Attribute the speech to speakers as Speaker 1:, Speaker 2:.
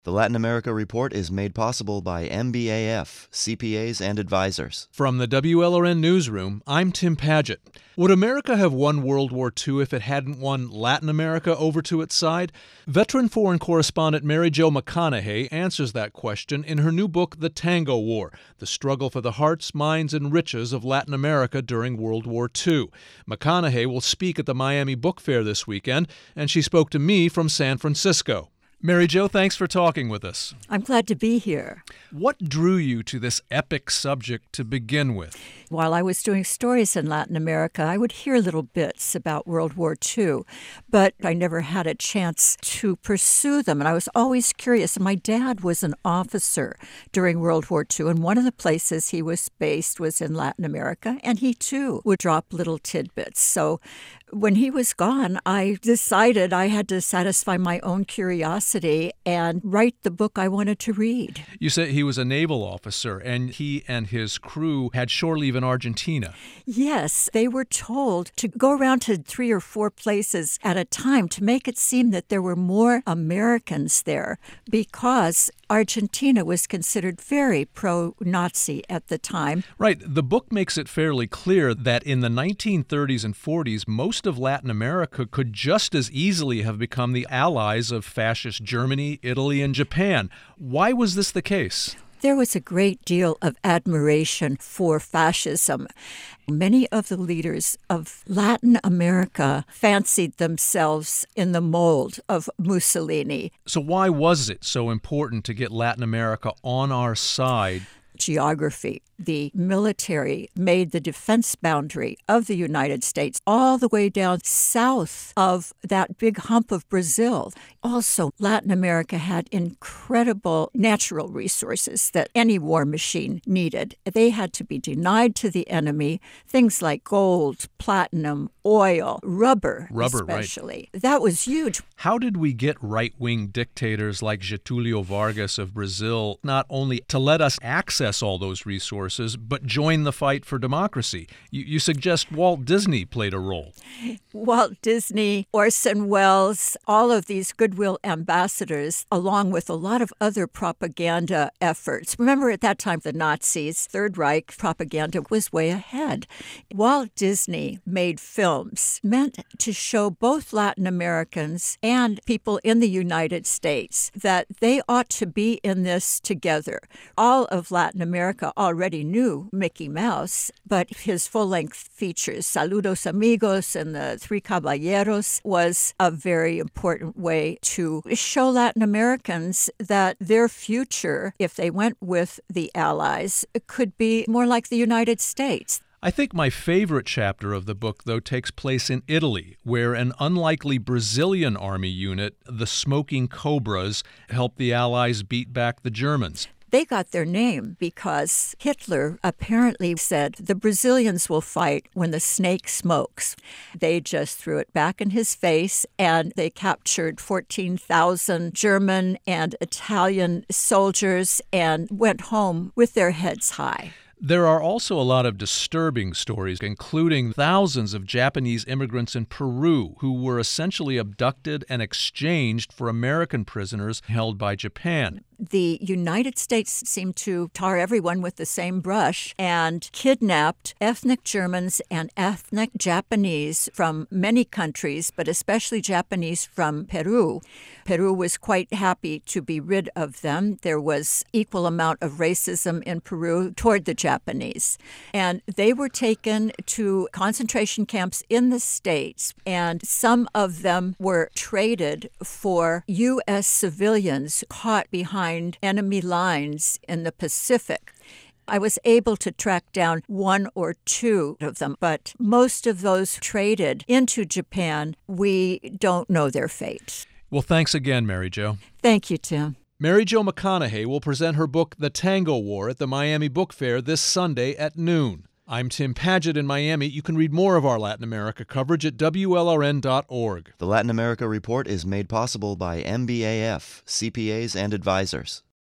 Speaker 1: The Latin America Report is made possible by MBAF, CPAs and advisors.
Speaker 2: From the WLRN Newsroom, I'm Tim Paget. Would America have won World War II if it hadn't won Latin America over to its side? Veteran foreign correspondent Mary Jo McConaughey answers that question in her new book, The Tango War, The Struggle for the Hearts, Minds, and Riches of Latin America During World War II. McConaughey will speak at the Miami Book Fair this weekend, and she spoke to me from San Francisco. Mary Jo, thanks for talking with us.
Speaker 3: I'm glad to be here.
Speaker 2: What drew you to this epic subject to begin with?
Speaker 3: While I was doing stories in Latin America, I would hear little bits about World War II, but I never had a chance to pursue them, and I was always curious. My dad was an officer during World War II, and one of the places he was based was in Latin America, and he too would drop little tidbits. So when he was gone, I decided I had to satisfy my own curiosity and write the book I wanted to read.
Speaker 2: You said he was a naval officer, and he and his crew had shore leave in Argentina.
Speaker 3: Yes, they were told to go around to 3 or 4 places at a time to make it seem that there were more Americans there because Argentina was considered very pro-Nazi at the time.
Speaker 2: Right. The book makes it fairly clear that in the 1930s and 40s, most of Latin America could just as easily have become the allies of fascist Germany, Italy, and Japan. Why was this the case?
Speaker 3: There was a great deal of admiration for fascism. Many of the leaders of Latin America fancied themselves in the mold of Mussolini.
Speaker 2: So why was it so important to get Latin America on our side?
Speaker 3: Geography. The military made the defense boundary of the United States all the way down south of that big hump of Brazil. Also, Latin America had incredible natural resources that any war machine needed. They had to be denied to the enemy, things like gold, platinum, oil, rubber especially.
Speaker 2: Right.
Speaker 3: That was huge.
Speaker 2: How did we get right-wing dictators like Getúlio Vargas of Brazil not only to let us access all those resources, but join the fight for democracy? You suggest Walt Disney played a role.
Speaker 3: Walt Disney, Orson Welles, all of these goodwill ambassadors, along with a lot of other propaganda efforts. Remember, at that time, the Nazis, Third Reich propaganda was way ahead. Walt Disney made films meant to show both Latin Americans and people in the United States that they ought to be in this together. All of Latin America already knew Mickey Mouse, but his full-length features, Saludos Amigos and the Three Caballeros, was a very important way to show Latin Americans that their future, if they went with the Allies, could be more like the United States.
Speaker 2: I think my favorite chapter of the book, though, takes place in Italy, where an unlikely Brazilian army unit, the Smoking Cobras, helped the Allies beat back the Germans.
Speaker 3: They got their name because Hitler apparently said the Brazilians will fight when the snake smokes. They just threw it back in his face, and they captured 14,000 German and Italian soldiers and went home with their heads high.
Speaker 2: There are also a lot of disturbing stories, including thousands of Japanese immigrants in Peru who were essentially abducted and exchanged for American prisoners held by Japan.
Speaker 3: The United States seemed to tar everyone with the same brush and kidnapped ethnic Germans and ethnic Japanese from many countries, but especially Japanese from Peru. Peru was quite happy to be rid of them. There was equal amount of racism in Peru toward the Japanese. And they were taken to concentration camps in the States, and some of them were traded for U.S. civilians caught behind enemy lines in the Pacific. I was able to track down 1 or 2 of them, but most of those traded into Japan, we don't know their fate.
Speaker 2: Well, thanks again, Mary Jo.
Speaker 3: Thank you, Tim.
Speaker 2: Mary Jo McConaughey will present her book, The Tango War, at the Miami Book Fair this Sunday at noon. I'm Tim Paget in Miami. You can read more of our Latin America coverage at WLRN.org.
Speaker 1: The Latin America Report is made possible by MBAF, CPAs and advisors.